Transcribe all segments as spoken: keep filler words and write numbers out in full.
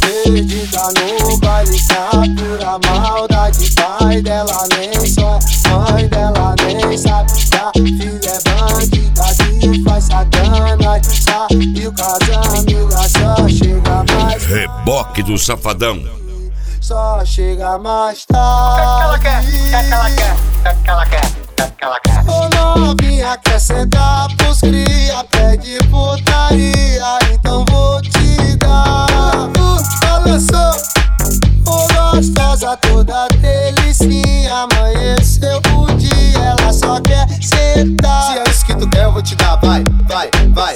perdida no baile, tá pura maldade. Pai dela nem só, mãe dela nem sabe. A filha é bandida que faz sacanagem. Saiu com as amigas, só chega mais. Reboque do Safadão. Só chega mais tarde. O que ela quer? O que ela quer? O que ela quer? Ô novinha, quer sentar pros cria, pede putaria, então vou te dar. Balançou, ô gostosa, toda delicinha. Amanheceu o dia, ela só quer sentar. Se é isso que tu quer, eu vou te dar, vai, vai, vai.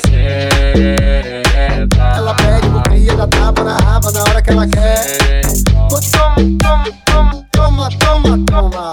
Ela pede pro cria, dá tapa na raba na hora que ela quer. Toma, toma, toma, toma, toma.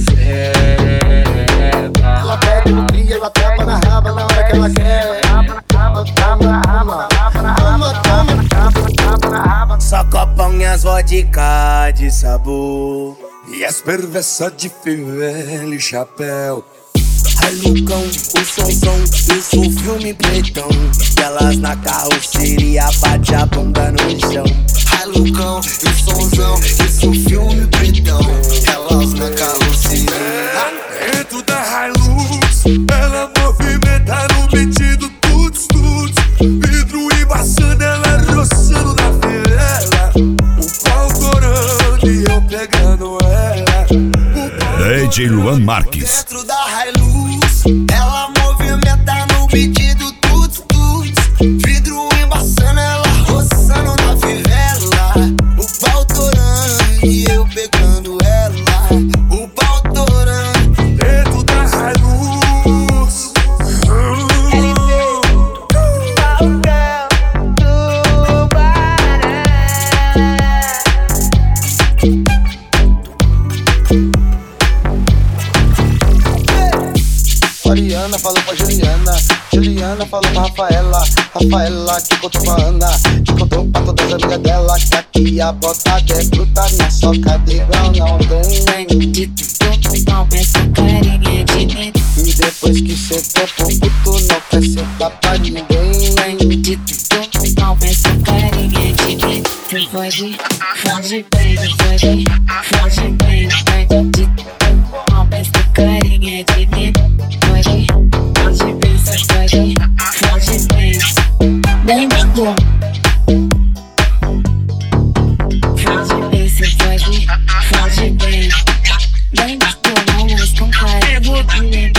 Ela pede no cria, ela tapa na raba na hora que ela quer. Toma, toma, toma, toma, toma. Só copão e as vodka de sabor e as perversas de fivela e chapéu. Ai Lucão, o sonzão, isso o filme pretão. Elas na carroceria, bate a bunda no chão. Ai Lucão, o sonzão, isso o filme pretão. Elas na carroceria. Dentro da Hilux, ela movimenta no beat do tuts tuts. Vidro embaçando, ela roçando na fivela. O pau corando e eu pegando ela. D J Luan Marques. Dentro da Hilux, ela movimenta no beat do tuts tuts. Vidro embaçando, ela roçando na fivela. O pau torando e eu pegando ela. O pau torando dentro da Hilux. Mariana falou pra Juliana, Juliana falou pra Rafaela, Rafaela que contou pra Ana, que contou pra todas as amigas dela, que aqui a botada é bruta, na soca de grão não tem nem dito. Essa carinha de mim. E depois que cê topou puto, não quer sentar pra ninguém nem dito. Essa carinha de mim. Foge, foge bem, foge, foge bem, bandito. Essa carinha de mim. Foge, foge bem, foge, foge bem, bandito. Foge bem, foge, foge bem, bandito. Não mais com cara de mim.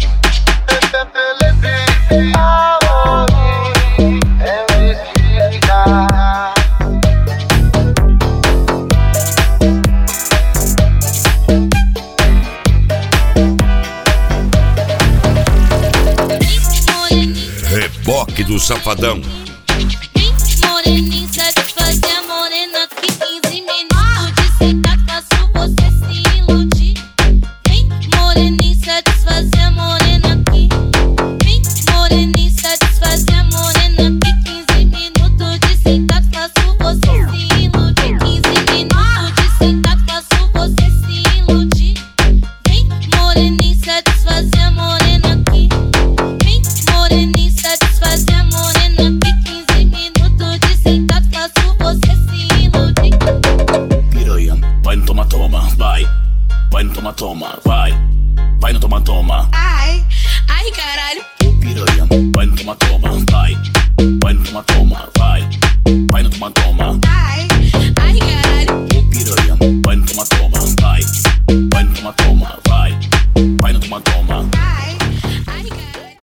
Reboque do Safadão. Moreninha, satisfazer morena que quinze minutos de sentar faço você se iludir. Vem, moreninha, satisfazer morena que. Vem, moreninha, satisfazer morena que quinze minutos de sentar faço você se iludir. quinze minutos de sentar faço você se iludir. Vem, moreninha, satisfazer morena que. Vem, moreninha, satisfazer morena que quinze minutos de sentar faço você se iludir. Piranha, vai no toma toma, vai. Vai no toma toma, vai. Vai no toma toma. Ai, ai caralho. Piranha, vai no toma toma, vai. Vai no toma toma, vai. Vai no toma toma. Ai, ai caralho. Piranha, vai no toma toma, vai. Vai no toma toma, vai. Vai no toma toma.